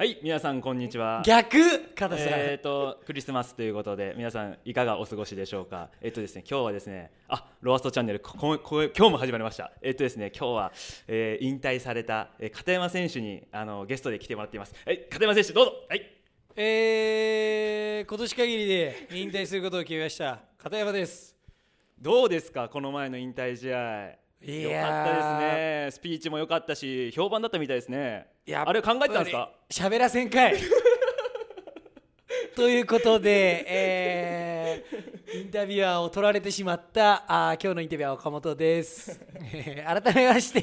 はい、皆さんこんにちは。 逆片さん、 クリスマスということで皆さんいかがお過ごしでしょうか。ですね、今日はですね、ロアストチャンネル今日も始まりました。ですね、今日は、引退された、片山選手にゲストで来てもらっています。片山選手どうぞ。はい。 今年限りで引退することを決めました片山です。 どうですか、この前の引退試合。よかったですね。スピーチも良かったし評判だったみたいですね。あれ考えてたんですか。 喋らせんかいということで、インタビュアーを取られてしまった今日のインタビュアーは岡本です改めまして、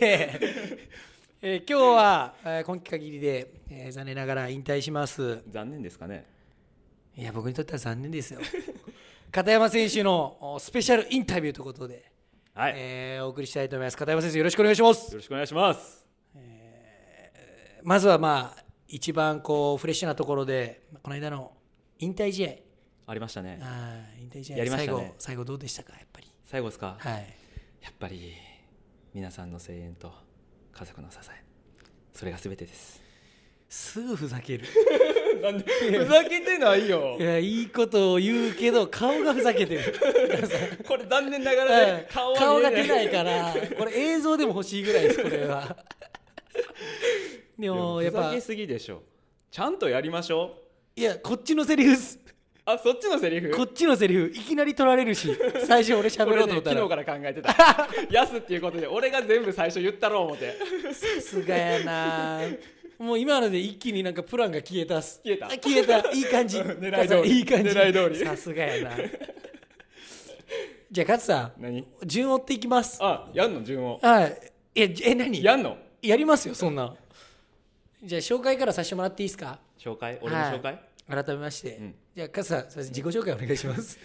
今日は、今期限りで、残念ながら引退します。 残念ですかね。 いや、僕にとっては残念ですよ片山選手のスペシャルインタビューということで、 はい、 お送りしたいと思います。片山先生、よろしくお願いします。 よろしくお願いします。 まずは一番フレッシュなところで、この間の引退試合ありましたね。 引退試合やりましたね。 最後どうでしたか。やっぱり最後ですか。 はい、 やっぱり皆さんの声援と家族の支え、それが全てです。 すぐふざけるなんでふざけてないよ。 いや、いいことを言うけど顔がふざけてるこれ残念ながらね、顔が出ないから、これ映像でも欲しいぐらいです、これはでもやっぱふざけすぎでしょ。ちゃんとやりましょう。いや、こっちのセリフっす。 そっちのセリフ。 こっちのセリフいきなり取られるし、最初俺喋ろうと思ったら、 昨日から考えてたやすっていうことで俺が全部最初言ったろう思って。 さすがやな。もう今ので一気になんかプランが消えたっす。 消えたいい感じ狙い通り。 いい感じ。 狙い通り。 さすがやなじゃあ勝さん、 何順を追っていきます。 やんの順を。 はい。何やんの。 やりますよ、そんな。じゃあ紹介からさせてもらっていいですか。 紹介、俺の紹介、 改めまして、じゃあ勝さん、自己紹介お願いします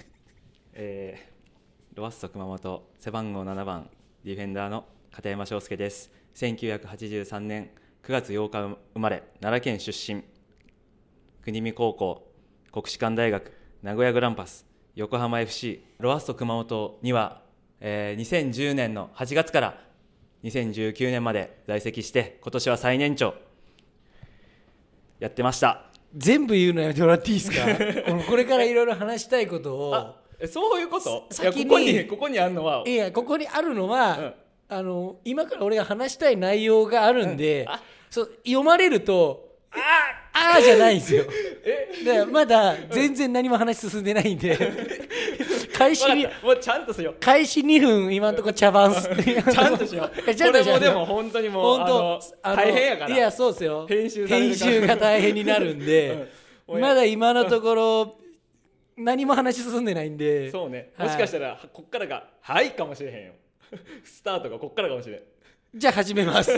ロアッソ熊本背番号7番ディフェンダーの片山翔介です。1983年9月8日生まれ、奈良県出身、国見高校、国士舘大学、名古屋グランパス、横浜 FC、ロアッソ熊本には、2010年の8月から2019年まで在籍して、今年は最年長やってました。 全部言うのやめてもらっていいですかこれからいろいろ話したいことを。 そういうこと。 先にここにあるのは、 いや、ここにあるのは、今から俺が話したい内容があるんで、読まれるとあじゃないんですよでまだ全然何も話進んでないんで開始にもうちゃんとしよう。 開始2分今のところ茶番すちゃんとしようこれもでも本当にもう大変やから。 いや、そうですよ、 編集が大変になるんで、まだ今のところ何も話進んでないんで。 そうね、もしかしたらこっからがはいかもしれへんよスタートがこっからかもしれん。 じゃあ始めます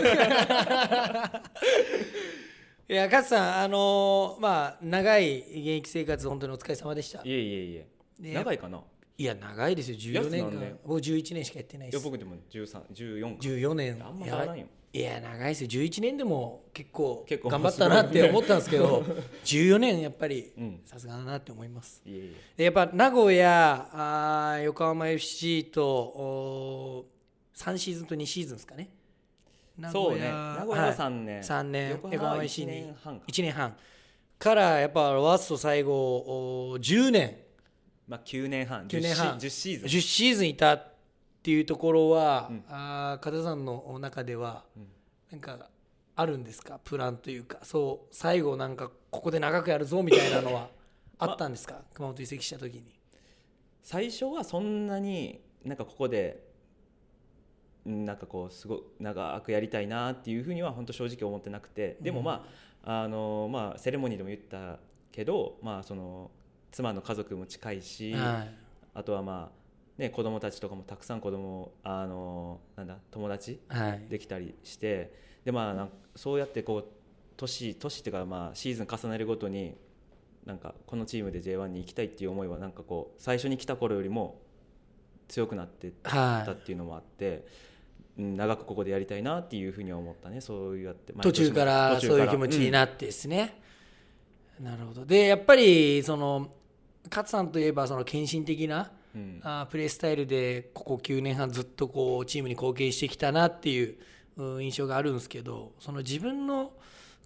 いや、勝さん、長い現役生活本当にお疲れ様でした。 いえ長いかな。 いや、長いですよ。14年間、僕11年しかやってないです。 いや、僕でも13、14、 14年。 あんま変わらんよ。いや、長いですよ。11年でも結構頑張ったなって思ったんですけど14年やっぱりさすがだなって思います。でやっぱ名古屋、横浜 FC と3シーズンと2シーズンですかね。 そうね、名古屋は3年、 横浜 FC に1年半からやっぱロアッソ最後10年、 9年半、10 シーズンいたっていうところは、片さんの中ではなんかあるんですか、プランというか、そう最後なんかここで長くやるぞみたいなのはあったんですか、熊本移籍した時に。 最初はそんなになんかここですごく長くやりたいなっていうふうには本当正直思ってなくて、でもセレモニーでも言ったけど、その妻の家族も近いし、あとは子供たちとかもたくさん友達できたりして、でそうやって年っていうかシーズン重ねるごとになんかこのチームで J1 に行きたいっていう思いはなんか最初に来た頃よりも強くなってったっていうのもあって、長くここでやりたいなっていうふうには思ったね。そうやって途中からそういう気持ちになってですね、なるほど。でやっぱり勝さんといえばその献身的な、プレースタイルでここ9年半ずっとチームに貢献してきたなっていう印象があるんですけど、その自分の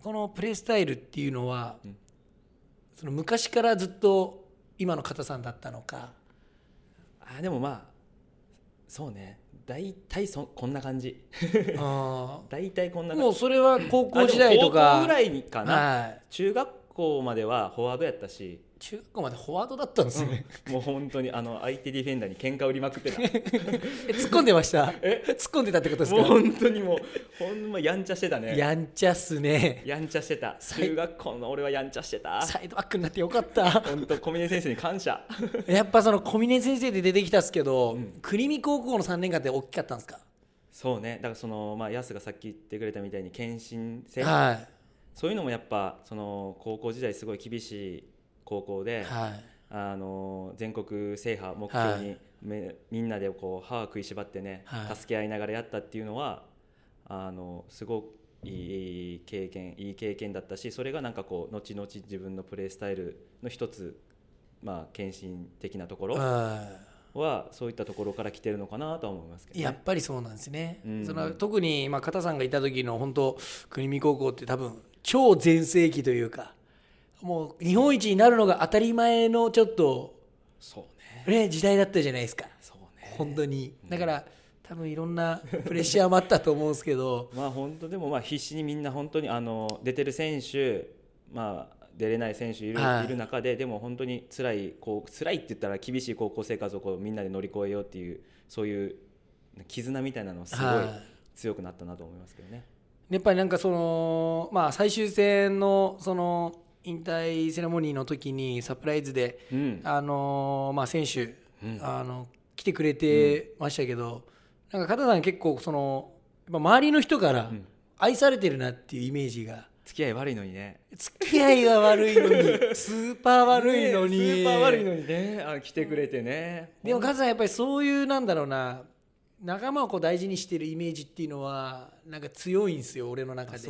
このプレースタイルっていうのは、その昔からずっと今の片さんだったのか。 でもまあそうね、大体こんな感じ大体こんな感じ。 もうそれは高校時代とか高校ぐらいかな、中学校まではフォワードやったし。 中学校までフォワードだったんですね、 もう本当に相手ディフェンダーに喧嘩売りまくってた突っ込んでました突っ込んでたってことですか。 もう本当にもうほんまやんちゃしてたね。 やんちゃっすね。 やんちゃしてた。中学校の俺はやんちゃしてた。 サイドバックになってよかった本当小峰先生に感謝やっぱその小峰先生で出てきたっすけど、国見高校の3年間って大きかったんですか。 そうね、だからそのヤスがさっき言ってくれたみたいに献身性、そういうのもやっぱその高校時代すごい厳しい高校で、全国制覇目標に、みんなでこう歯食いしばってね、助け合いながらやったっていうのはすごくいい経験だったし、それがなんかこう後々自分のプレースタイルの一つ、献身的なところはそういったところから来てるのかなとは思いますけどね。 やっぱりそうなんですね、その特に片さんがいた時の本当国見高校って多分超全盛期というか、もう日本一になるのが当たり前のちょっとそうね、 時代だったじゃないですか。そうね、本当にだから多分いろんなプレッシャーもあったと思うんですけど本当でも必死にみんな本当に出てる選手、出れない選手いる中で、でも本当に辛いって言ったら厳しい高校生活をこうみんなで乗り越えようっていう、そういう絆みたいなのすごい強くなったなと思いますけどね。 やっぱりなんかその、最終戦のその引退セレモニーの時にサプライズで、選手、来てくれてましたけど、なんか片さん結構そのやっぱ周りの人から愛されてるなっていうイメージが、 付き合い悪いのにね、 付き合いが悪いのにスーパー悪いのに、 スーパー悪いのにね、来てくれてね。 でも片さんやっぱりそういうなんだろうな、仲間をこう大事にしてるイメージっていうのはなんか強いんですよ、俺の中で。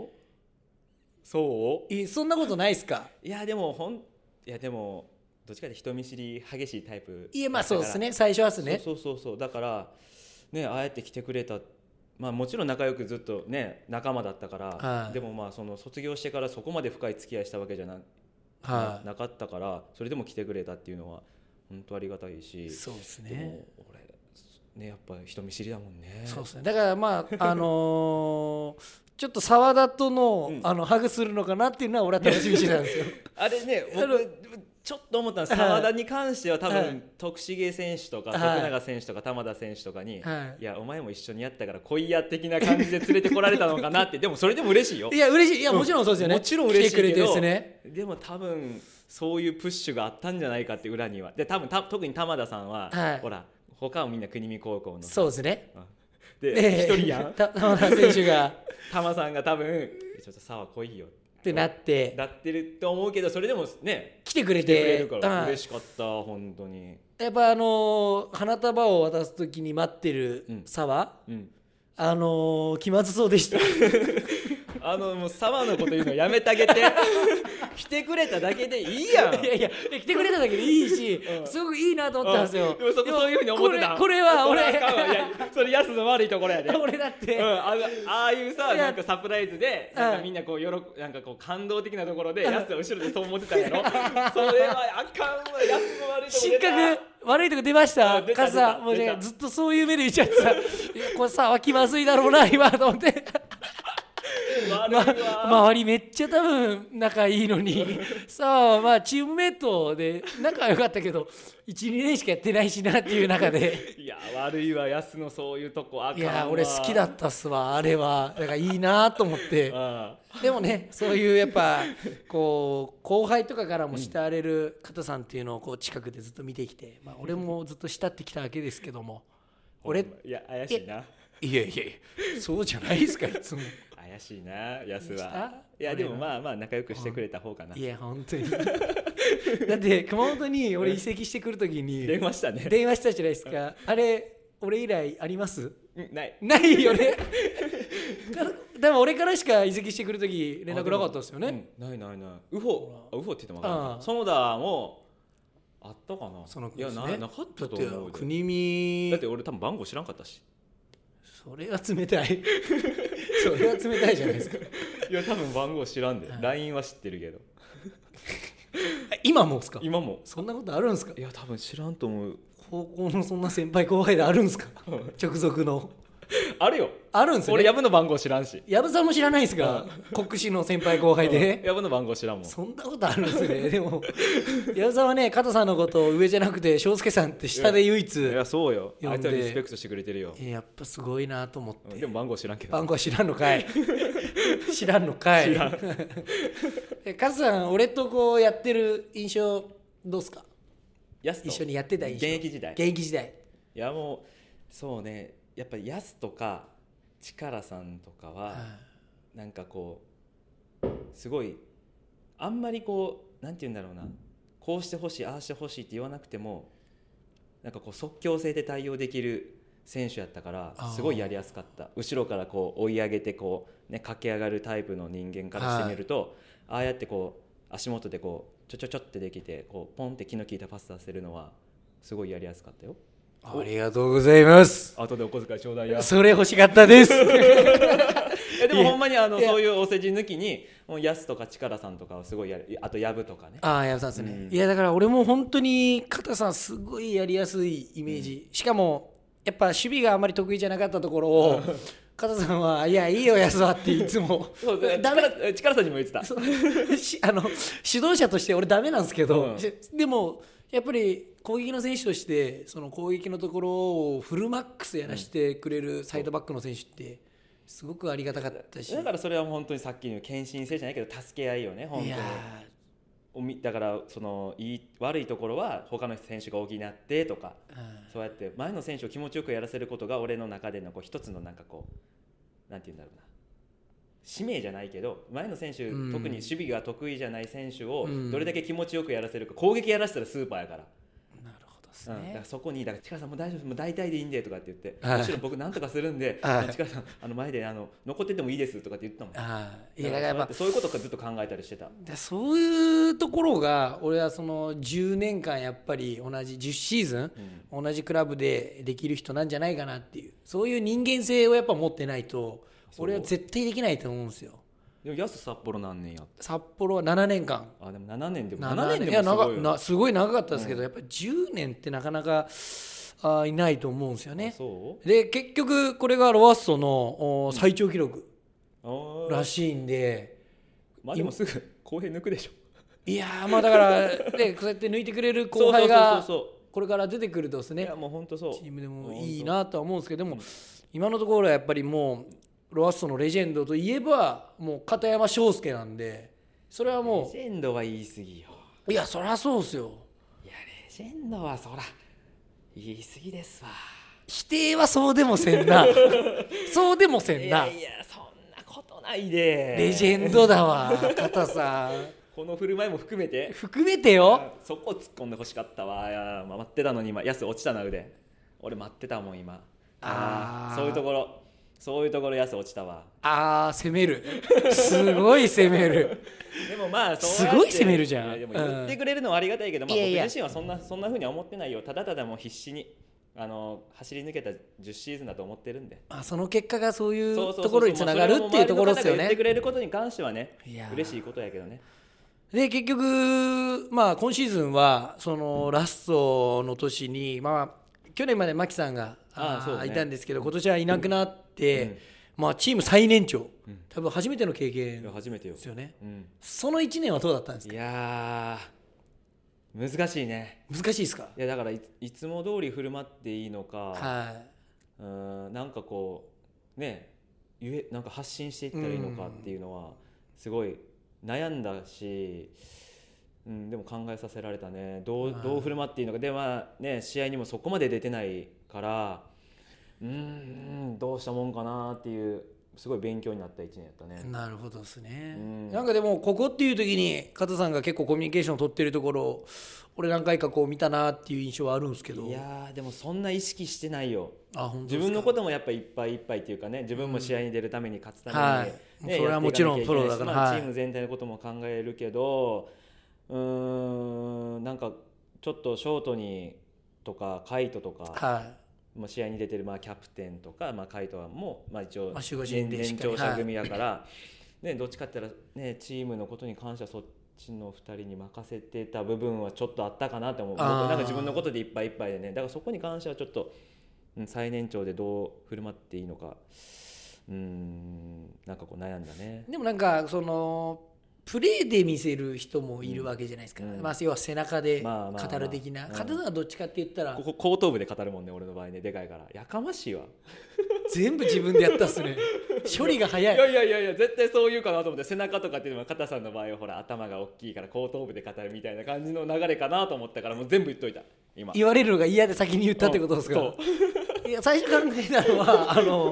そんなことないですか。 いやでもどっちかで人見知り激しいタイプ。 そうですね、最初はですね。 そうだからね、あえて来てくれた。もちろん仲良くずっとね仲間だったから、でもその卒業してからそこまで深い付き合いしたわけじゃなかったから、それでも来てくれたっていうのは本当ありがたいし。 そうですね。 でも俺ね、やっぱ人見知りだもんね。 そうですね。だからちょっと澤田との、ハグするのかなっていうのは俺は楽しみにしてたんですよあれね、ちょっと思ったのは澤田に関しては多分、徳重選手とか徳永選手とか玉田選手とかに、いやお前も一緒にやったから来いや的な感じで連れてこられたのかなってでもそれでも嬉しいよ。 いや嬉しい、いやもちろんそうですよね、 もちろん嬉しいけど、 来てくれてですね。 でも多分そういうプッシュがあったんじゃないかって裏には。で多分特に玉田さんは、ほら他はみんな国見高校の、 そうですね、 で一人やん玉田選手が玉さんが多分ちょっと沢来いよってなってると思うけど、それでもね来てくれるから嬉しかった、本当に。 やっぱ花束を渡す時に待ってる沢、気まずそうでしたもう沢のこと言うのやめてあげて来てくれただけでいいやん。 いや来てくれただけでいいし、すごくいいなと思ったんですよ。 でもそういうふうに思ってた。 これは俺それヤスの悪いところやで。 俺だって、 ああいうさ、なんかサプライズでなんかみんなこうなんかこう感動的なところでヤスは後ろでそう思ってたんやろそれはあかんわ、ヤスの悪いところ出た。 失格、悪いとこ出ました。カズさんもうずっとそういう目で言っちゃってたこれさ気まずいだろうな今と思って周りめっちゃ多分仲いいのにさあチームメイトで仲は良かったけど 1,2 年しかやってないしなっていう中でいや悪いわ、ヤスのそういうとこあかんわ。 いや俺好きだったっすわ、あれはだからいいなと思ってでもね、そういうやっぱこう後輩とかからも慕われる方さんっていうのをこう近くでずっと見てきて、俺もずっと慕ってきたわけですけども、 いや怪しいな。 いやそうじゃないですかいつも怪しいなヤスは。いやでも仲良くしてくれた方かな。 いや本当にだって熊本に俺移籍してくるときに電話したね。 電話したじゃないですか。あれ俺以来あります？ ないよねでも俺からしか移籍してくるとき連絡なかったですよね。 ないウフォって言っても分からない。園田もあったかな。いやなかったと思う。 国見だって俺多分番号知らんかったし。 それは冷たいそれは冷たいじゃないですかいや多分番号知らんで、LINE は知ってるけど今もですか？ 今もそんなことあるんですか？ いや多分知らんと思う。 高校のそんな先輩後輩であるんですか？直属のあるよ。 あるんですね。 俺ヤブの番号知らんし。 ヤブさんも知らないですか？国士の先輩後輩で。 ヤブの番号知らんもん。 そんなことあるんですね。でもヤブさんはね、加藤さんのことを上じゃなくて翔介さんって下で唯一。 いやそうよ。あいつはリスペクトしてくれてるよ。 やっぱすごいなと思って。 でも番号知らんけど。 番号知らんのかい。知らんのかい。加藤さん、俺とこうやってる印象どうすか？一緒にやってた印象。 現役時代。 現役時代。 いやもうそうね、やっぱりヤスとか力さんとかは、なんかこうすごいあんまりこうなんて言うんだろうな、こうしてほしいああしてほしいって言わなくてもなんかこう即興性で対応できる選手やったからすごいやりやすかった。後ろからこう追い上げてこう、ね、駆け上がるタイプの人間からしてみると、ああやってこう足元でこうちょってできてこうポンって気の利いたパス出せるのはすごいやりやすかったよ。 ありがとうございます。 後でお小遣いちょうだいや。 それ欲しかったです。 でもほんまにそういうお世辞抜きにもうヤスとか力さんとかはすごいやる。あとヤブとかね。 ヤブさんですね、いやだから俺も本当に片さんすごいやりやすいイメージ、しかもやっぱ守備があんまり得意じゃなかったところを片さんはいやいいよヤスはっていつも力さんにも言ってた指導者として俺ダメなんですけど、でもやっぱり攻撃の選手としてその攻撃のところをフルマックスやらせてくれるサイドバックの選手ってすごくありがたかったし、 だからそれは本当にさっきの献身性じゃないけど助け合いよね本当に。だからその悪いところは他の選手が補ってとか、そうやって前の選手を気持ちよくやらせることが俺の中でのこう一つのなんかこうなんていうんだろうな、使命じゃないけど前の選手、特に守備が得意じゃない選手をどれだけ気持ちよくやらせるか、攻撃やらせたらスーパーやから。だからそこにだから力さんもう大丈夫もう大体でいいんでとかって言って、もちろん僕なんとかするんで力さん前で残っててもいいですとかって言ったもん。いやだからやっぱそういうことかずっと考えたりしてた。 そういうところが俺はその10年間やっぱり同じ10シーズン、同じクラブでできる人なんじゃないかなっていう、そういう人間性をやっぱ持ってないと俺は絶対できないと思うんですよ。 でもヤス札幌何年やった？ 札幌は7年間。 でも7年でも 7年でもすごいよ。すごい長かったですけど、やっぱり10年ってなかなかいないと思うんですよね。で結局これがロアッソの最長記録らしいんで、 でもすぐ後輩抜くでしょ。 いやだからでそうやって抜いてくれる後輩がこれから出てくるとですね、 いやもう本当そうチームでもいいなとは思うんですけど、でも今のところはやっぱりもうロアッソのレジェンドといえばもう片山翔介なんで、それはもうレジェンドは言い過ぎよ。 いやそりゃそうですよ。 いやレジェンドはそら言い過ぎですわ。 否定はそうでもせんなそうでもせんな。 いやそんなことないで。 レジェンドだわ片さん。 この振る舞いも含めてよ。 そこ突っ込んでほしかったわ。いや待ってたのに今ヤス落ちたな腕。俺待ってたもん今。そういうところヤス落ちたわ。 攻めるすごい攻めるでもすごい攻めるじゃん。 でも言ってくれるのはありがたいけど、僕自身はそんな風には思ってないよ。ただただもう必死に走り抜けた10シーズンだと思ってるんで、 その結果がそういうところにつながるっていうところですよね。 言ってくれることに関してはね嬉しいことやけどね。 で結局今シーズンはそのラストの年に去年まで牧さんがいたんですけど、今年はいなくなって、チーム最年長、多分初めての経験ですよね。その1年はどうだったんですか？ いや難しいね。 難しいですか？ いやだからいつも通り振る舞っていいのか、なんかこうねなんか発信していったらいいのかっていうのはすごい悩んだし、でも考えさせられたね。どう振る舞っていいのかで試合にもそこまで出てないからどうしたもんかなっていうすごい勉強になった1年やったね。 なるほどですね。なんかでもここっていう時に加藤さんが結構コミュニケーションを取ってるところを俺何回かこう見たなっていう印象はあるんですけど。 いやでもそんな意識してないよ。 本当ですか？ 自分のこともやっぱいっぱいいっぱいっていうかね、自分も試合に出るために勝つために、 それはもちろんプロだから、 チーム全体のことも考えるけど、なんかちょっとショートにとかカイトとか、試合に出てるキャプテンとか、カイトはもう一応年長者組やから、 ね、どっちかって言ったら、ね、チームのことに関してはそっちの2人に任せてた部分はちょっとあったかなと思う。なんか自分のことでいっぱいいっぱいでね、だからそこに関してはちょっと、最年長でどう振る舞っていいのか、なんかこう悩んだね。 でもなんかそのプレーで見せる人もいるわけじゃないですか、要は背中で語る的な、片はどっちかって言ったらここ後頭部で語るもんね、俺の場合ね、でかいからやかましいわ全部自分でやったっすね処理が早い。 いや絶対そう言うかなと思って、背中とかっていうのは片さんの場合はほら頭が大きいから後頭部で語るみたいな感じの流れかなと思ったから、もう全部言っといた。今言われるのが嫌で先に言ったってことですか。いや最初考えたのは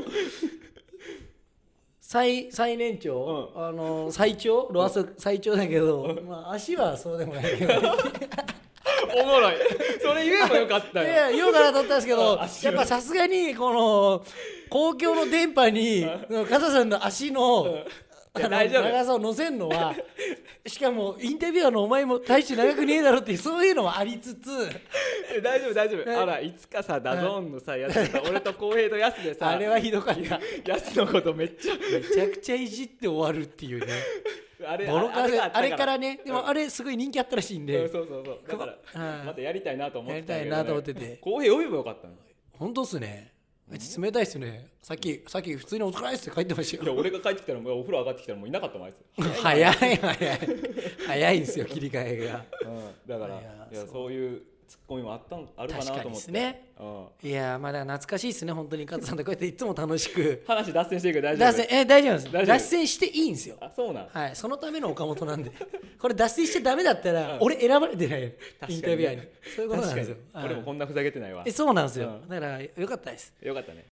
最年長、最長ロアス最長だけど、足はそうでもないけどおもろい、それ言えばよかったよ。 いや言おうかなと思ったんですけどやっぱさすがにこの公共の電波に笠さんの足の長さを載せるのはしかもインタビュアーのお前も大して長くねえだろっていうそういうのはありつつ大丈夫、あらいつかさダゾーンのさやつさ俺と浩平とヤスでさあれはひどかった。 ヤスのことめちゃくちゃいじって終わるっていうねあれからね。でもあれすごい人気あったらしいんで、 そうだからまたやりたいなと思ってたけど、 やりたいなと思ってて、 浩平呼べばよかったの。 本当っすね。冷たいっすね。さっき普通にお疲れっすって帰ってましたよ。 いや俺が帰ってきたらお風呂上がってきたらもういなかったもんあいつ。 早いんですよ切り替えが。 だからいやそういうツッコミもあるかなと思って。確かにですね。いやまだ懐かしいですね本当に。加藤さんとこうやっていつも楽しく話脱線してるけど大丈夫？ 大丈夫です。脱線していいんですよ。 あそうなん。 はい、そのための岡本なんでこれ脱線しちゃダメだったら俺選ばれてないよインタビュアーに。そういうことなんですよ。 俺もこんなふざけてないわ。 そうなんですよ。だからよかったです。 よかったね。